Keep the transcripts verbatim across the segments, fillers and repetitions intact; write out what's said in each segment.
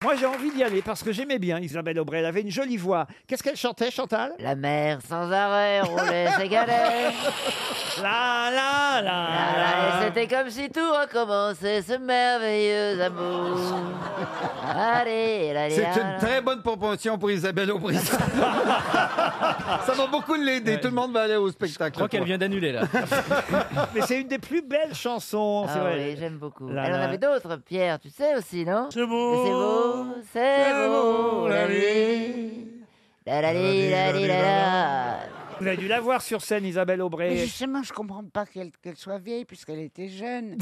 Moi, j'ai envie d'y aller parce que j'aimais bien Isabelle Aubray. Elle avait une jolie voix. Qu'est-ce qu'elle chantait, Chantal? La mer sans arrêt roulait ses galets. La la la, La, la, et c'était comme si tout recommençait, ce merveilleux amour. Allez, la, la, C'est la, une très bonne promotion pour Isabelle Aubry. Ça va beaucoup l'aider. Tout le monde va aller au spectacle. Je crois qu'elle vient d'annuler, là. Mais c'est une des plus belles chansons. c'est Ah vrai. oui, j'aime beaucoup. La, Elle en la. avait d'autres, Pierre, tu sais aussi, non? C'est beau, C'est beau, c'est beau, la vie. La la li, la li, la la. Vous avez dû la voir sur scène, Isabelle Mais Aubray. justement, je comprends pas qu'elle qu'elle soit vieille puisqu'elle était jeune.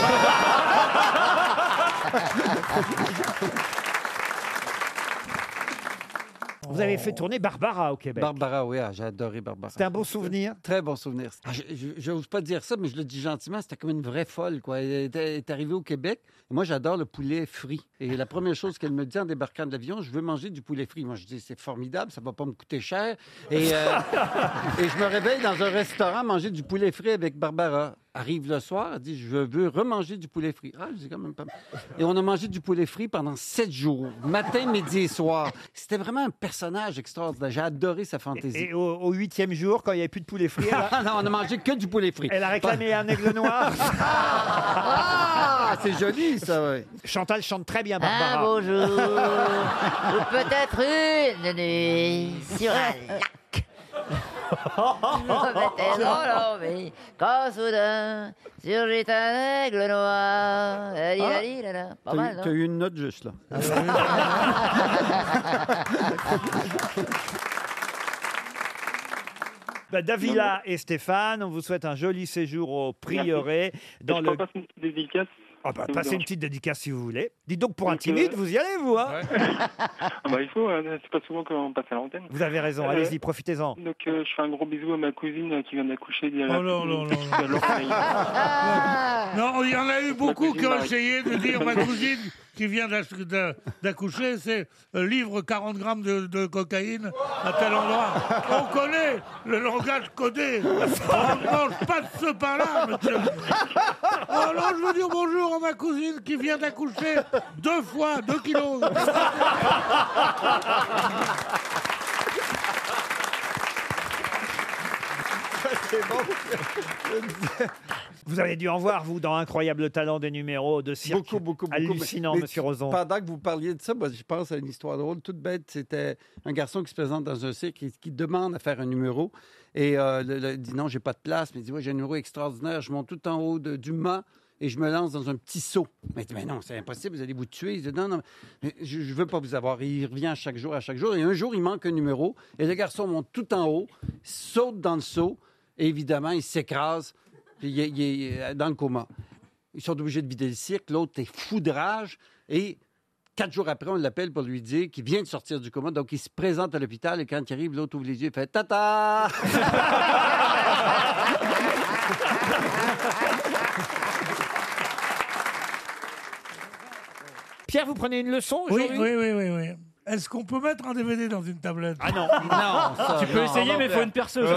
Vous avez fait tourner Barbara au Québec. Barbara, oui, ah, j'ai adoré Barbara. C'était un beau souvenir. Très bon souvenir. Ah, je n'ose pas dire ça, mais je le dis gentiment, c'était comme une vraie folle, quoi. Elle est, elle est arrivée au Québec. Et moi, j'adore le poulet frit. Et la première chose qu'elle me dit en débarquant de l'avion, je veux manger du poulet frit. Moi, je dis, c'est formidable, ça va pas me coûter cher. Et, euh, et je me réveille dans un restaurant manger du poulet frit avec Barbara. Arrive le soir, elle dit, je veux remanger du poulet frit. Ah, je dis quand même pas mal. Et on a mangé du poulet frit pendant sept jours, matin, midi et soir. C'était vraiment un personnage extraordinaire. J'ai adoré sa fantaisie. Et au, au huitième jour, quand il n'y avait plus de poulet frit, elle a, Ah non, on a mangé que du poulet frit. elle a réclamé un aigle noir. Ah, c'est joli, ça, oui. Chantal chante très bien, Un Barbara. beau jour, ou peut-être une nuit, sur un lac. Je m'étais endormi, quand soudain surgit un aigle noir. Lali, lali, lala. Pas T'as mal, eu- non? t'as eu une note juste, là. Bah, Davila et Stéphane, on vous souhaite un joli séjour au Prieuré. Dans je le... peux passer une petite dédicace. Ah bah, Ça vous passez une dérange petite dédicace si vous voulez. Dites donc, pour un Donc, timide, euh, vous y allez, vous hein Ah bah, il faut, hein, c'est pas souvent qu'on passe à l'antenne. Vous avez raison, Euh, allez-y, profitez-en. Donc euh, je fais un gros bisou à ma cousine euh, qui vient d'accoucher d'il y a Oh non, non, non. de l'oreille. Non, il y en a eu beaucoup cousine qui ont Marie. essayé de dire ma cousine qui vient d'ac- d'a- d'accoucher, c'est euh, livre quarante grammes de, de cocaïne à tel endroit. On connaît le langage codé. On ne mange pas de ce pain-là, monsieur. Oh non, je veux dire bonjour à ma cousine qui vient d'accoucher deux fois, deux kilos. Vous avez dû en voir, vous, dans Incroyable Talent des numéros de cirque. Beaucoup, beaucoup, beaucoup. Hallucinant, Mais- mais monsieur Rozon. Pendant que vous parliez de ça, moi, je pense à une histoire drôle, toute bête. C'était un garçon qui se présente dans un cirque et qui demande à faire un numéro. Et euh, le, le- il dit non, j'ai pas de place. Mais il dit, ouais, j'ai un numéro extraordinaire. Je monte tout en haut de- du mât et je me lance dans un petit saut. Mais il dit, mais non, c'est impossible, vous allez vous tuer. Il dit, non, non, mais je, je veux pas vous avoir. Et il revient à chaque jour, à chaque jour. Et un jour, il manque un numéro. Et le garçon monte tout en haut, saute dans le saut. Et évidemment, il s'écrase. Puis il est, il est dans le coma. Ils sont obligés de vider le cirque. L'autre est fou de rage. Et quatre jours après, on l'appelle pour lui dire qu'il vient de sortir du coma. Donc, il se présente à l'hôpital. Et quand il arrive, l'autre ouvre les yeux et fait « Tata! » Pierre, vous prenez une leçon Oui, aujourd'hui? oui, oui, oui, oui. Est-ce qu'on peut mettre un D V D dans une tablette? Ah non. Non, ça, Tu peux non, essayer, non, mais il faut une perceuse.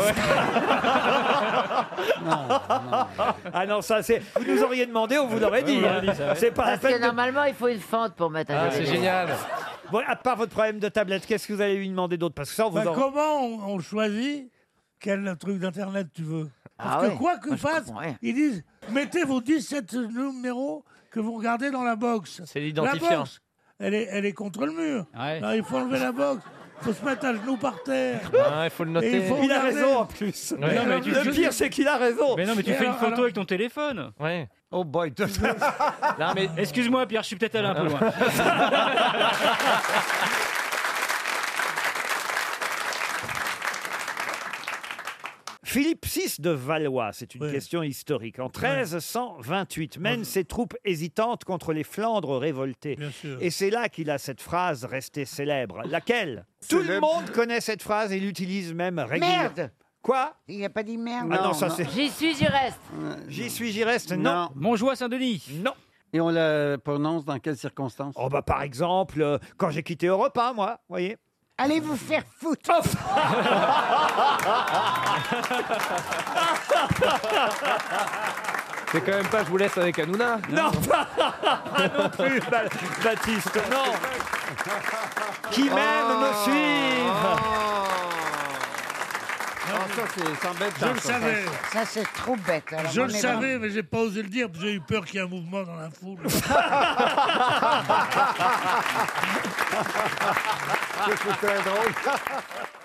non, non. Ah non, ça c'est. Vous nous auriez demandé, on vous l'aurait dit. on l'aurait hein. dit, ça, ouais. C'est pas la Parce que peine de... normalement, il faut une fente pour mettre un Ah, D V D. c'est génial. Bon, à part votre problème de tablette, qu'est-ce que vous allez lui demander d'autre? Parce que ça, on vous Ben, en... comment on, on choisit quel truc d'internet tu veux? Parce Ah que ouais. quoi qu'ils Moi, je fassent, comprends rien. ils disent mettez vos dix-sept numéros que vous regardez dans la box. C'est La l'identifiant. box, elle est, elle est contre le mur. Ouais. Alors, il faut enlever la box. Il faut se mettre à genoux par terre. Ah, il faut le Et noter. il faut- Il a Regardez. raison en plus. Ouais. Non, mais tu- Le pire, c'est qu'il a raison. Mais non, mais tu Et fais une alors- photo alors- avec ton téléphone. Ouais. Oh boy. Non, mais excuse-moi, Pierre, je suis peut-être allé un peu loin. Philippe six de Valois, c'est une Ouais. question historique. En treize cent vingt-huit, mène ses troupes hésitantes contre les Flandres révoltées. Bien sûr. Et c'est là qu'il a cette phrase restée célèbre. Laquelle? Tout le Célèbre. monde connaît cette phrase et l'utilise même régulièrement. Merde. Quoi? Il n'y a pas dit merde. Ah non, Non, ça non. c'est... J'y suis, j'y reste. J'y suis, j'y reste. Non. Non. Montjoie Saint-Denis. Non. Et on la prononce dans quelles circonstances? Oh bah par exemple, euh, quand j'ai quitté Europe un, moi, voyez. Allez vous faire foutre. C'est quand même pas Je vous laisse avec Hanouna. Non, pas non plus, Ba- Baptiste, non. Qui m'aime me suivre. Ah, ça, c'est c'est embêtant, Je le ça. savais. Ça, c'est trop bête. Alors, Je on le est savais, mais j'ai pas osé le dire, parce que j'ai eu peur qu'il y ait un mouvement dans la foule. C'est très drôle.